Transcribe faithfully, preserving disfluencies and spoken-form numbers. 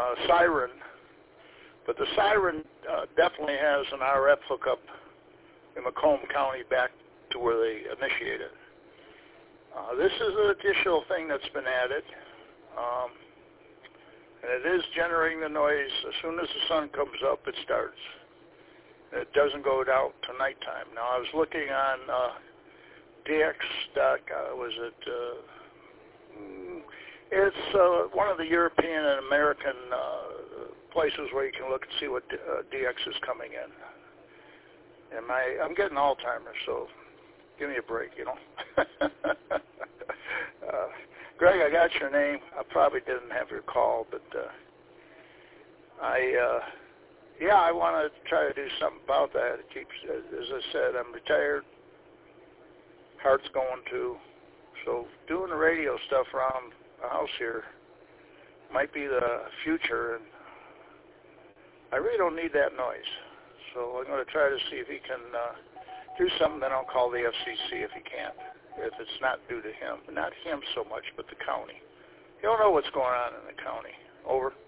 uh, siren, but the siren uh, definitely has an R F hookup in Macomb County back to where they initiated. Uh, this is an additional thing that's been added, um, and it is generating the noise. As soon as the sun comes up, it starts. It doesn't go down to nighttime. Now, I was looking on uh, D X. Dot, uh, was it? Uh, it's uh, one of the European and American uh, places where you can look and see what uh, D X is coming in. And my, I'm getting Alzheimer's, so give me a break, you know. uh, Greg, I got your name. I probably didn't have your call, but uh, I, uh, yeah, I want to try to do something about that. It keeps, as I said, I'm retired. Heart's going too. So doing the radio stuff around the house here might be the future, and I really don't need that noise. So I'm going to try to see if he can uh, do something. Then I'll call the F C C if he can't, if it's not due to him. Not him so much, but the county. He'll know what's going on in the county. Over.